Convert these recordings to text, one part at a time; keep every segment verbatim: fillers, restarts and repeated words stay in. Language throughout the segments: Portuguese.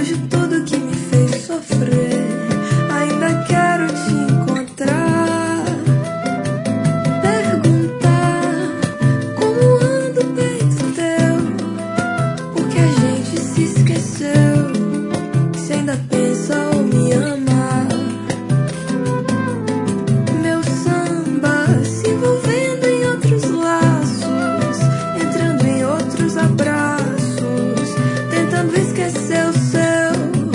de tudo que me fez sofrer, ainda quero te encontrar. Perguntar como anda o peito teu, porque a gente se esqueceu. Se ainda pensa ou me ama. Meu samba se envolvendo em outros laços, entrando em outros abraços, tentando esquecer o seu.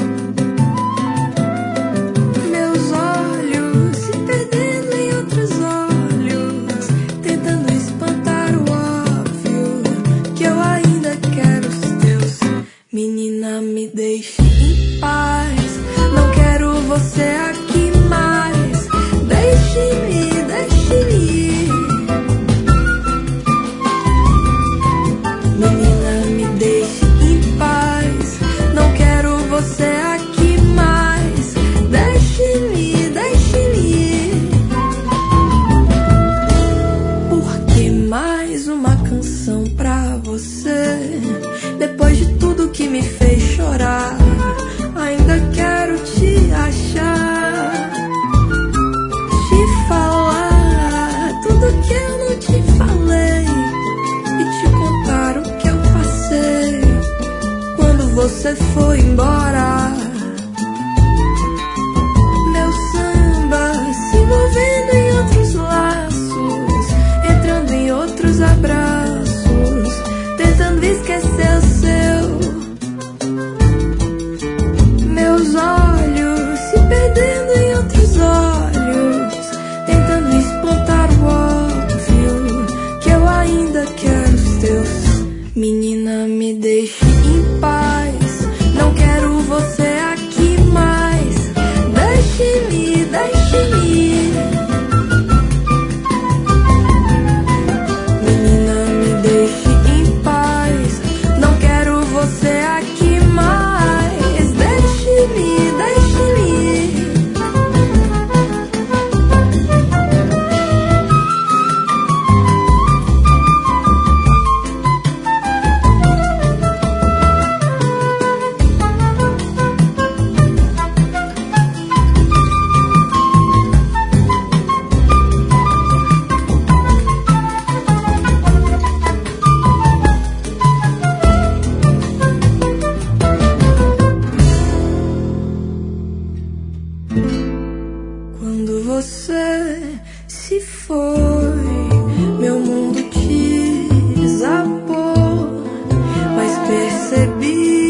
Meus olhos se perdendo em outros olhos, tentando espantar o óbvio, que eu ainda quero os teus. Menina, me deixe em paz, não quero você aqui mais. Deixe-me, deixe-me ir. Menina, me deixe em paz, não quero você aqui mais. Deixe-me, deixe-me ir. Porque mais uma canção pra você, depois de tudo que me fez chorar, ainda quero te achar, te falar tudo que eu não te falei e te contar o que eu passei quando você foi embora. Meu samba se envolvendo em outros laços, entrando em outros abraços, tentando esquecer o seu. Meus olhos se perdendo em outros olhos, tentando espantar o óbvio, que eu ainda quero os teus. Menina, me deixe em paz, não quero você aqui mais. Deixe-me, deixe-me ir. Menina, me deixe em paz, não quero você aqui mais. Deixe-me, deixe-me ir. Quando você se foi, meu mundo desabou, mas percebi